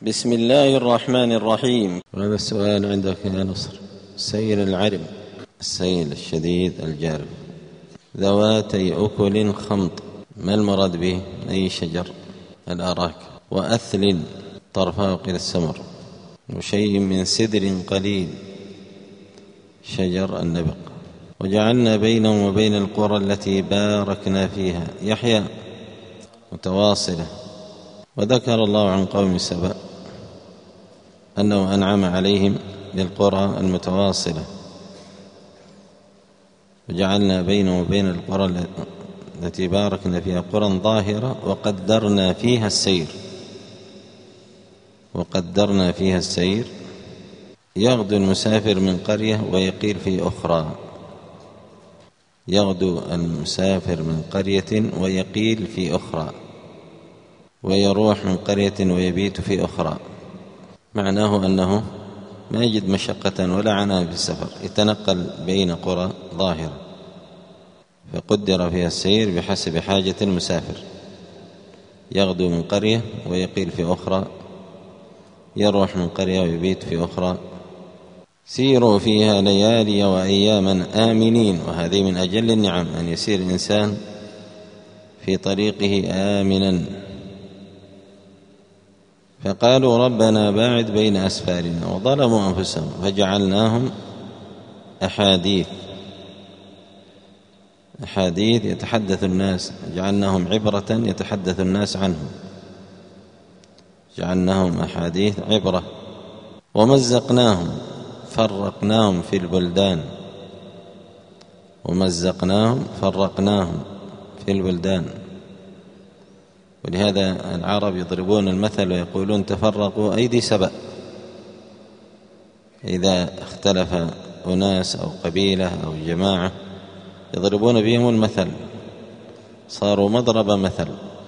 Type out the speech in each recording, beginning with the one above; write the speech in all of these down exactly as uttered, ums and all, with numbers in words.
بسم الله الرحمن الرحيم. هذا السؤال عندك يا نصر. السيل العرم، السيل الشديد الجارف، ذواتي أكل خمط، ما المراد به؟ أي شجر؟ الأراك، وأثل طرفه قيل السمر، وشيء من سدر قليل شجر النبق. وجعلنا بينهم وبين القرى التي باركنا فيها يحيى متواصلة. وذكر الله عن قوم سبأ أنه أنعم عليهم بالقرى المتواصلة. وجعلنا بينهم وبين القرى التي باركنا فيها قرى ظاهرة وقدرنا فيها السير. وقدرنا فيها السير يغدو المسافر من قرية ويقيل في أخرى. يغدو المسافر من قرية ويقيل في أخرى، ويروح من قرية ويبيت في أخرى. معناه أنه ما يجد مشقة ولا عناء في السفر، يتنقل بين قرى ظاهرة فقدر فيها السير بحسب حاجة المسافر. يغدو من قرية ويقيل في أخرى، يروح من قرية ويبيت في أخرى. سيروا فيها ليالي وأياما آمنين. وهذه من أجل النعم أن يسير الإنسان في طريقه آمنا. فقالوا ربنا باعد بين أسفارنا وظلموا أنفسهم فجعلناهم أحاديث أحاديث يتحدث الناس، جعلناهم عبرة يتحدث الناس عنهم، جعلناهم أحاديث عبرة. ومزقناهم فرقناهم في البلدان. ومزقناهم فرقناهم في البلدان. ولهذا العرب يضربون المثل ويقولون تفرقوا أيدي سبأ. إذا اختلف أناس أو قبيلة أو جماعة يضربون بهم المثل، صاروا مضرب مثل.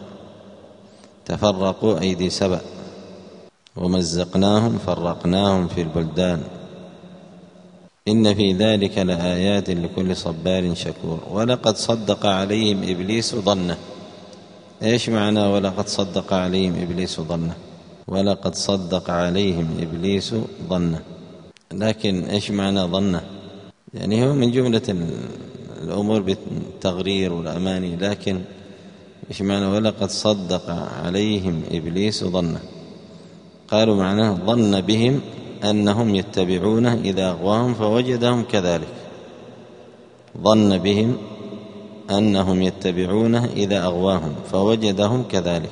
تفرقوا أيدي سبأ. ومزقناهم فرقناهم في البلدان إن في ذلك لآيات لكل صبار شكور. ولقد صدق عليهم إبليس ظنه. إيش معنى ولقد صدق عليهم إبليس ظنه؟ ولقد صدق عليهم إبليس ظنه، لكن إيش معنى ظنه؟ يعني هو من جملة الأمور بالتغرير والأماني، لكن إيش معنى ولقد صدق عليهم إبليس ظنه؟ قالوا معناه ظن بهم أنهم يتبعونه إذا أغواهم فوجدهم كذلك. ظن بهم أنهم يتبعونه إذا أغواهم فوجدهم كذلك.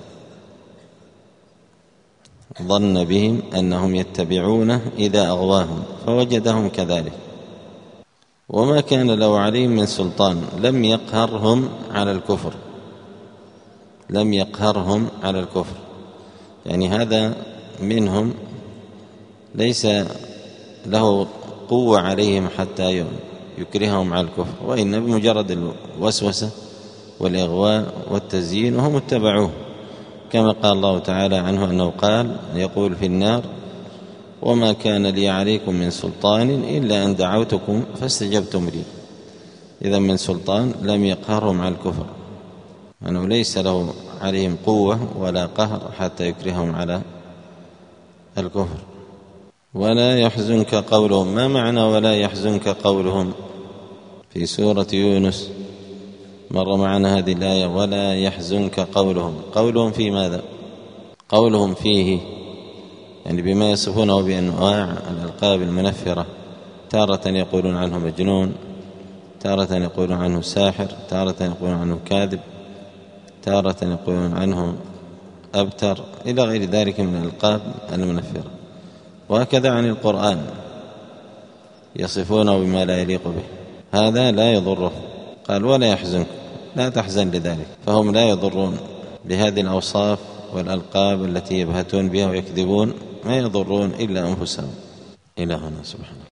ظن بهم أنهم يتبعونه إذا أغواهم فوجدهم كذلك. وما كان له عليهم من سلطان. لم يقهرهم على الكفر. لم يقهرهم على الكفر، يعني هذا منهم ليس له قوة عليهم حتى يكرههم على الكفر، وإن بمجرد الوسوسة والإغواء والتزيين وهم اتبعوه، كما قال الله تعالى عنه أنه قال يقول في النار وما كان لي عليكم من سلطان إلا أن دعوتكم فاستجبتم لي. إذا من سلطان لم يقهرهم على الكفر، أنه ليس له عليهم قوة ولا قهر حتى يكرههم على الكفر. ولا يحزنك قولهم. ما معنى ولا يحزنك قولهم؟ في سورة يونس مر معنا هذه الآية ولا يحزنك قولهم. قولهم في ماذا؟ قولهم فيه يعني بما يصفونه بأنواع الألقاب المنفرة. تارة يقولون عنه مجنون، تارة يقولون عنه ساحر، تارة يقولون عنه كاذب، تارة يقولون عنه أبتر، إلى غير ذلك من الألقاب المنفرة. وهكذا عن القرآن يصفونه بما لا يليق به. هذا لا يضره. قال ولا يحزنك، لا تحزن لذلك. فهم لا يضرون بهذه الأوصاف والألقاب التي يبهتون بها ويكذبون، ما يضرون إلا أنفسهم. إلى هنا سبحانه.